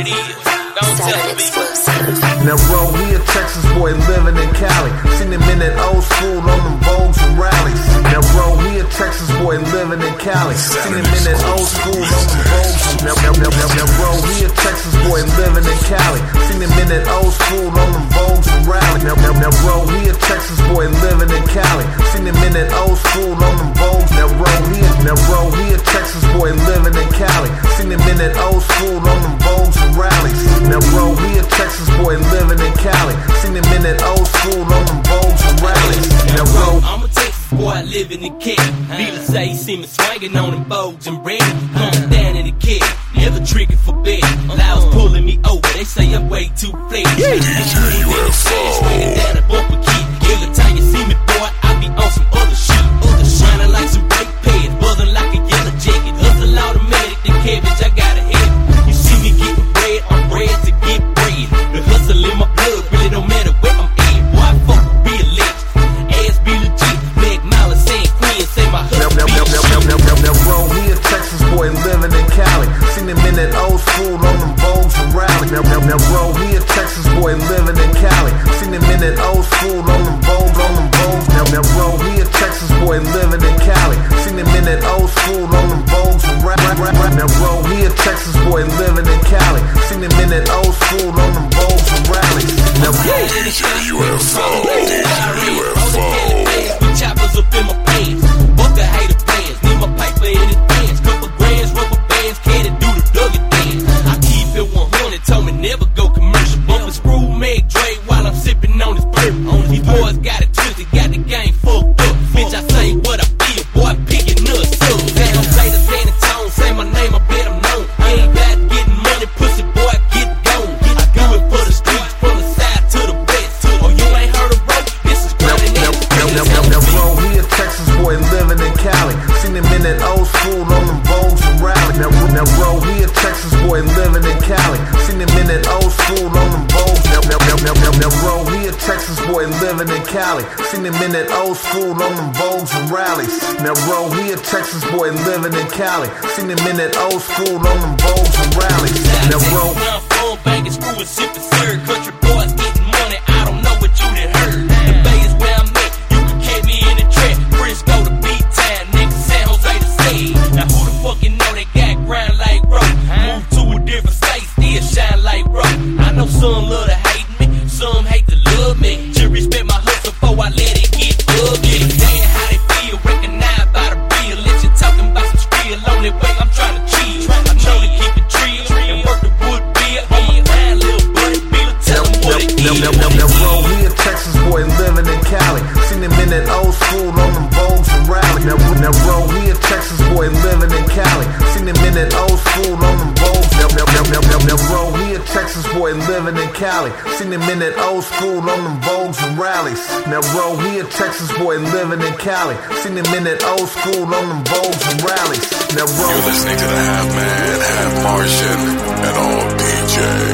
it is. Don't tell me. Now bro, he a Texas boy living in Cali. Seen him in that old school on them Vogues and rallies. Now bro, he a Texas boy living in Cali. Seen him in that old school on them Vogues. Now bro, he a Texas boy living in Cali. Seen him in that old school on them Vogues and rallies. Now bro, he a Texas boy living in Cali. Seen him in that old school on them Vogues. Now bro, he a Texas boy living in Cali. Seen him in that old school on them Vogues and rallies. Now bro, he a Texas boy living in Cali. Seen him in that old school on them Vogues and rallies. Now bro, I'm a Texas boy living in Cali. Dealers say he see me swinging on them Vogues and red. I'm down in the kid, never tricking for bed. Loud's pulling me over, they say I'm way too flat. DJ UFO. Swinging down a bumper key. Every time you see me, boy, I be on some other shit. Shining like some brake pads, buzzing like a yellow jacket. Hustle automatic, the cabbage, I got a head. You see me getting bread, I'm bred to get bread. The hustle in my blood, really don't matter where I'm at. Boy, I fuck with be a legend, ass be legit. Meg Miller saying Queen, say my hustle now bro, he a Texas boy living in Cali. Seen him in that old school on them Vogues and rallies. Now bro, he a Texas boy living in Cali. Seen him in that old school on them Vogues, Now bro, he a Texas boy living in Cali. Seen him in that old school on them Vogues and rallies. Now bro, he a Texas boy living in Cali. Seen him in that old school on them Vogues and rallies. Now bro, DJ UFO. UFO. choppers up in my pants. Fuck the hater plans. Need my piper in advance. Couple grands, rubber bands. Can't do the Dougie dance. I keep it 100. Told me never go commercial. Bumpin' screw Meg Dre while I'm sipping on this burp. These boys got it twisted. Got the game fucked up. Bitch, I say what I feel. Boy, picking us up. They don't say the San Antonio. Say my name, I bet I'm known. I ain't bad getting money. Pussy boy, get gone. I do it for the streets. From the side to the west. Oh, you ain't heard of rope? This is grinding now bro, he a Texas boy living in Cali. Seen him in that old school on them Vogues and rallies. Now bro, he a Texas boy living in Cali. Seen him in that old school on them Vogues. Now bro, he a Texas boy living in Cali. Seen him in that old school on them Vogues and rallies. Now bro, he a Texas boy living in Cali. Seen him in that old school on them Vogues and rallies. Now bro, phone banking, screwing, sipping, syrup. Country boys getting money. I don't know what you done heard. The Bay is where I'm at. You can catch me in the trap. Frisco to B-Town, nigga, San Jose to state. Now who the fuck you know they got grind like rope? Move to a different state, still shine like rope. I know some love to hate me, some hate to love me. Should respect my hustle before I let it get ugly. Damn how they feel, recognized by the real. Let you talking about some skill, only way I'm trying to chill. I know to keep it real and work the wood bill. On my grind, little buddy, Bill, tell them what it is. Now bro, he a Texas boy living in Cali. Seen him in that old school on them Vogues and rallies. Now bro, he a Texas boy living in Cali. Seen him in that old school on them Vogues. Now bro, he a Texas boy living in Cali. Seen him in that old school on them Vogues and rallies. Now bro, he a Texas boy living in Cali. Seen him in that old school on them Vogues and rallies. Now bro, You're listening to the Half Man, Half Martian, and all DJ.